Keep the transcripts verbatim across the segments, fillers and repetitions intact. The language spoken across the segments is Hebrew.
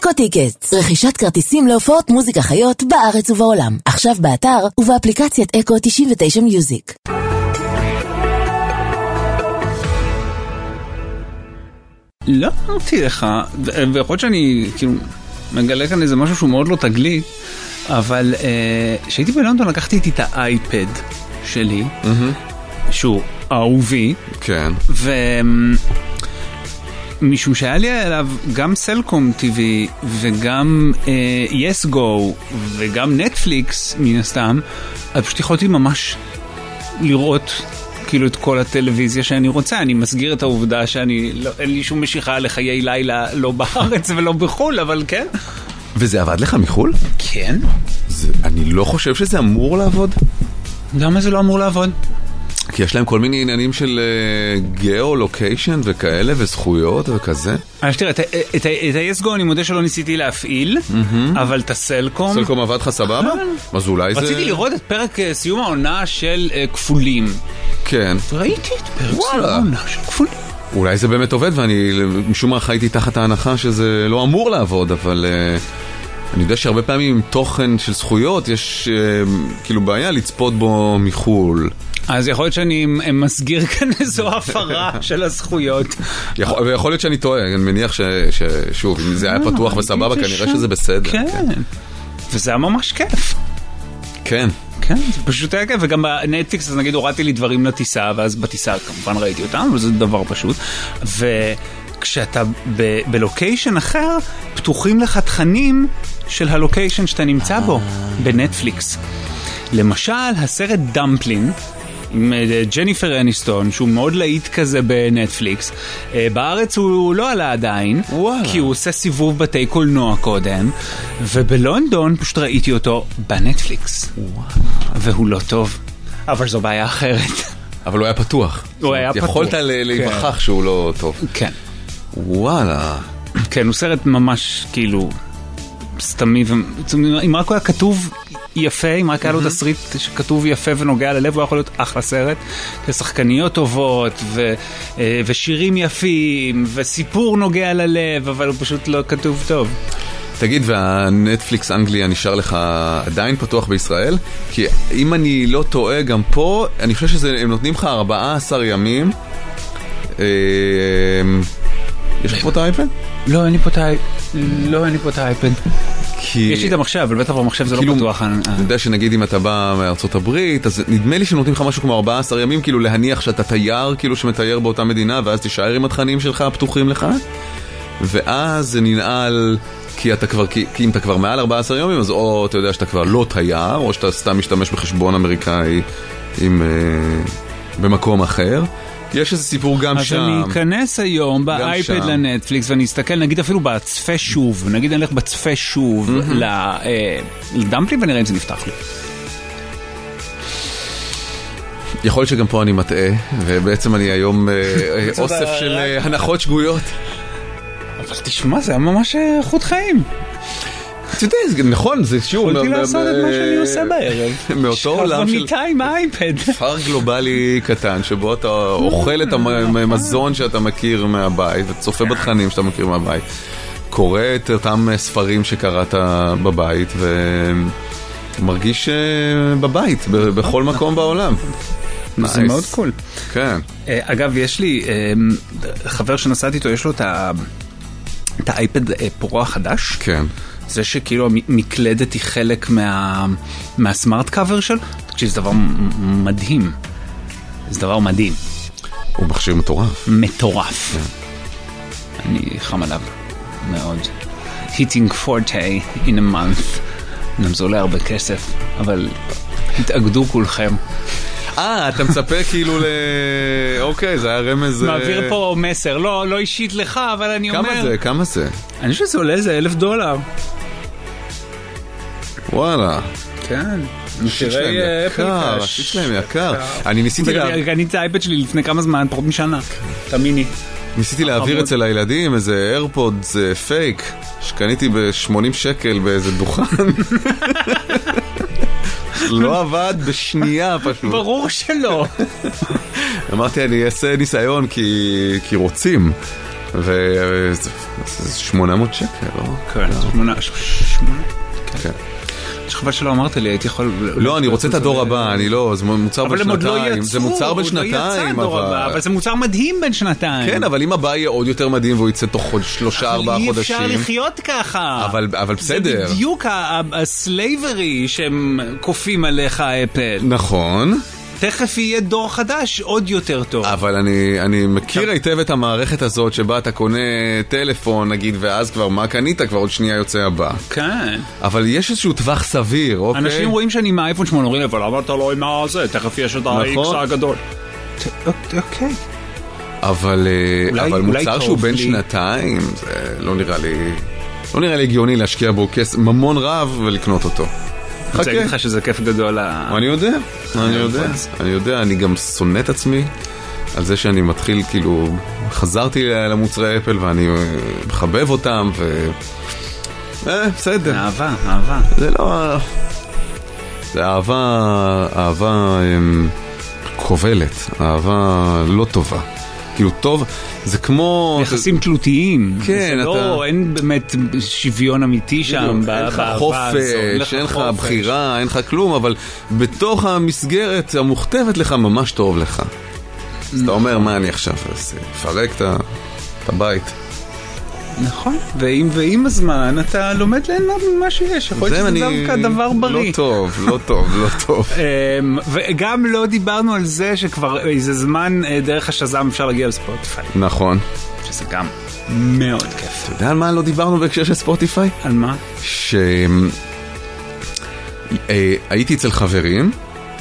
אקו טיקטס, רכישת כרטיסים להופעות מוזיקה חיות בארץ ובעולם. עכשיו באתר ובאפליקציית אקו תשעים ותשע מיוזיק. לא אמרתי לך, ויכול להיות שאני כאילו מגלה כאן איזה משהו שהוא מאוד לא תגלי, אבל כשהייתי בלונדון לקחתי איתי את האייפד שלי, שהוא אהובי, כן. ומשום שהיה לי עליו גם סלקום טיווי וגם יס גו וגם נטפליקס מן הסתם, אז פשוט יכולתי ממש לראות כאילו את כל הטלוויזיה שאני רוצה. אני מסגיר את העובדה שאני לא, אין לי שום משיכה לחיי לילה לא בארץ ולא בחול, אבל כן. וזה עבד לך מחול? כן. זה, אני לא חושב שזה אמור לעבוד. למה זה לא אמור לעבוד? כי יש להם כל מיני עניינים של גיאו-לוקיישן וכאלה, וזכויות וכזה. אז תראה, את ה-יס גו אני מודה שלא ניסיתי להפעיל, אבל את הסלקום... סלקום עבד לך סבבה? אז אולי זה... רציתי לראות את פרק סיום העונה של כפולים. כן. ראיתי את פרק סיום העונה של כפולים. אולי זה באמת עובד, ואני משום מה חייתי תחת ההנחה שזה לא אמור לעבוד, אבל... אני יודע שהרבה פעמים עם תוכן של זכויות יש כאילו בעיה לצפות בו מחול. אז יכול להיות שאני מסגיר כאן איזו הפרה של הזכויות. ויכול להיות שאני טועה, אני מניח ששוב, אם זה היה פתוח וסבבה, כנראה שזה בסדר. כן, וזה היה ממש כיף. כן. כן, זה פשוט היה כיף, וגם בנטפליקס, אז נגיד הורדתי לי דברים לטיסה, ואז בטיסה כמובן ראיתי אותם, אבל זה דבר פשוט. וכשאתה בלוקיישן אחר, פתוחים לך תכנים של הלוקיישן שאתה נמצא בו, בנטפליקס. למשל, הסרט דמפלין, עם ג'ניפר אניסטון, שהוא מאוד להיט כזה בנטפליקס. בארץ הוא לא עלה עדיין, כי הוא עושה סיבוב בתי קולנוע קודם, ובלונדון פשוט ראיתי אותו בנטפליקס. והוא לא טוב, אבל זו בעיה אחרת. אבל הוא היה פתוח. הוא היה פתוח. יכולת להיווכח שהוא לא טוב. כן. וואלה. כן, הוא סרט ממש כאילו סתמי, אם רק הוא היה כתוב יפה, אם רק היה לו תסריט שכתוב יפה ונוגע ללב, הוא יכול להיות אחלה סרט, כשחקניות טובות ו, ושירים יפים וסיפור נוגע ללב, אבל הוא פשוט לא כתוב טוב. תגיד, והנטפליקס אנגליה נשאר לך עדיין פתוח בישראל? כי אם אני לא טועה גם פה, אני חושב שהם נותנים לך ארבעה עשר ימים. יש לך פה את האייפד? לא, אין לי פה את האייפד. לא, אין לי פה את האייפד. יש לי את המחשב, אבל בטח במחשב זה לא פתוח. אני יודע שנגיד אם אתה בא מארצות הברית, אז נדמה לי שנותנים לך משהו כמו ארבעה עשר ימים, כאילו להניח שאתה תייר, כאילו שמתייר באותה מדינה, ואז תישאר עם התכנים שלך פתוחים לך, ואז זה ננעל, כי אתה כבר, כי אם אתה כבר מעל ארבעה עשר ימים, אז או אתה יודע שאתה כבר לא תייר, או שאתה סתם משתמש בחשבון אמריקאי עם, במקום אחר. יש איזה סיפור גם אז שם. אז אני אכנס היום באייפד לנטפליקס ואני אסתכל, נגיד אפילו בצפה שוב, נגיד אני אלך בצפה שוב לדמפלי ואני רואה אם זה נפתח לי. יכול להיות שגם פה אני מטעה, ובעצם אני היום אוסף של הנחות שגויות. אבל תשמע, זה היה ממש איכות חיים. אתה יודע, נכון, זה שוב... יכולתי לעשות את מה שאני עושה בערב. מאותו עולם של... במיטה עם האייפד. כפר גלובלי קטן, שבו אתה אוכל את המזון שאתה מכיר מהבית, וצופה בתכנים שאתה מכיר מהבית. קורא את אותם ספרים שקראת בבית, ומרגיש בבית, בכל מקום בעולם. זה מאוד קול. כן. אגב, יש לי חבר שנסעתי איתו, יש לו את האייפד פרו החדש. כן. זה שכאילו המקלדת היא חלק מה, מהסמארט קאבר של, תקשיב, זה דבר מדהים. זה דבר מדהים. הוא מכשיר מטורף. מטורף. Yeah. אני חם עליו מאוד. Hitting forte in a month. גם זה עולה הרבה כסף, אבל התאגדו כולכם. אה, אתה מצפה כאילו ל... אוקיי, זה היה רמז... מעביר פה מסר, לא, לא אישית לך, אבל אני אומר... כמה זה? כמה זה? אני חושב שזה עולה איזה אלף דולר. וואלה. כן. השיט שלהם יקר, השיט שלהם יקר. אני ניסיתי... קניתי את האייפד שלי לפני כמה זמן, פחות משנה. תאמיני. ניסיתי להעביר אצל הילדים איזה איירפודס פייק, שקניתי ב-שמונים שקל באיזה דוכן. לא עבד בשנייה פשוט. ברור שלא. אמרתי, אני אעשה ניסיון כי רוצים. וזה שמונה מאות שקל, לא? כן, שמונה, שמונה, כן. חבל שלא אמרת לי, הייתי יכול... לא, אני רוצה את הדור הבא, אני לא, זה מוצר בין שנתיים. זה מוצר בין שנתיים, אבל זה מוצר מדהים בין שנתיים. כן, אבל אם הבא יהיה עוד יותר מדהים והוא יצא תוך שלושה, ארבעה חודשים. אי אפשר לחיות ככה. אבל בסדר. זה בדיוק הסלייברי שהם קופים עליך, אפל. נכון. תכף יהיה דור חדש עוד יותר טוב. אבל אני, אני מכיר היטב את המערכת הזאת שבה אתה קונה טלפון, נגיד, ואז כבר מה קנית? כבר עוד שנייה יוצא הבא. כן. אבל יש איזשהו טווח סביר, אוקיי? אנשים רואים שאני עם האייפון שמונה, אומרים, אבל למה אתה לא עם הזה? תכף יש את ה-X הגדול. אוקיי. אבל, אבל מוצר שהוא בין שנתיים, זה לא נראה לי, לא נראה לי הגיוני להשקיע בו כסף, ממון רב ולקנות אותו. אני רוצה להגיד לך שזה כיף גדול. אני יודע, אני יודע, אני יודע, אני גם שונא את עצמי על זה שאני מתחיל, כאילו, חזרתי למוצרי אפל ואני מחבב אותם ו... אה, בסדר. אהבה, אהבה. זה לא... זה אהבה, אהבה כובלת, אהבה לא טובה. כאילו טוב, זה כמו... יחסים תלותיים. כן, אתה... לא, אין באמת שוויון אמיתי שם. אין לך חופש, אין לך בחירה, אין לך כלום, אבל בתוך המסגרת המוכתבת לך ממש טוב לך. אז אתה אומר, מה אני עכשיו? אז פרק את הבית. נכון, ועם, ועם הזמן אתה לומד ליהנות ממה שיש, יכול להיות שזה דווקא דבר בריא. לא טוב, לא טוב, לא טוב. וגם לא דיברנו על זה שכבר איזה זמן דרך השזם אפשר להגיע לספוטיפיי. נכון. שזה גם מאוד כיף. אתה יודע על מה לא דיברנו בהקשר של ספוטיפיי? על מה? שהייתי אצל חברים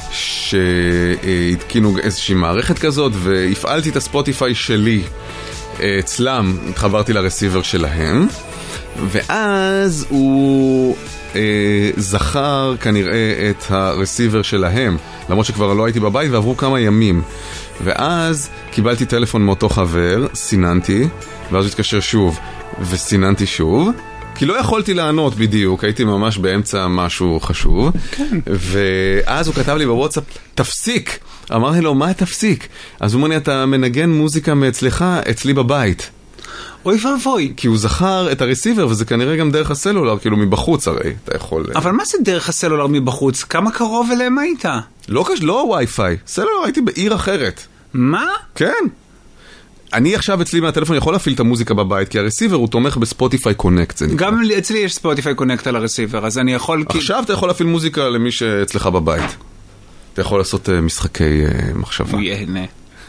שהתקינו איזושהי מערכת כזאת והפעלתי את הספוטיפיי שלי אצלם, התחברתי לרסיבר שלהם, ואז הוא אה, זכר כנראה את הרסיבר שלהם, למרות שכבר לא הייתי בבית ועברו כמה ימים. ואז קיבלתי טלפון מאותו חבר, סיננתי, ואז הוא התקשר שוב, וסיננתי שוב, כי לא יכולתי לענות בדיוק, הייתי ממש באמצע משהו חשוב. כן. ואז הוא כתב לי בוואטסאפ, תפסיק! אמרתי לו, מה תפסיק? אז הוא אומר לי, אתה מנגן מוזיקה מאצלך, אצלי בבית. אוי ואבוי. כי הוא זכר את הרסיבר, וזה כנראה גם דרך הסלולר, כאילו מבחוץ הרי, אתה יכול... אבל מה זה דרך הסלולר מבחוץ? כמה קרוב אליהם היית? לא, לא וי-פיי, סלולר הייתי בעיר אחרת. מה? כן. אני עכשיו אצלי מהטלפון יכול להפעיל את המוזיקה בבית, כי הרסיבר הוא תומך בספוטיפיי קונקט, זה נקרא. גם אצלי יש ספוטיפיי קונקט על הרסיבר, אז אני יכול... עכשיו אתה יכול להפעיל מוזיקה למי שאצלך בבית. אתה יכול לעשות משחקי מחשבה. הוא יהנה.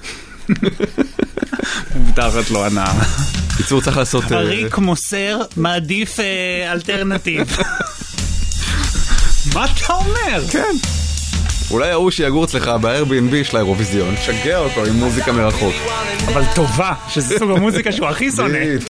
מובטחת לו הנאה. קיצור, צריך לעשות... הריק מוסר מעדיף אלטרנטיב. מה אתה אומר? כן. אולי ההוא שיגור אצלך ב-Airbnb של האירוויזיון, שגע אותו עם מוזיקה מרחוק. אבל טובה, שזה סוג המוזיקה שהוא הכי שונא.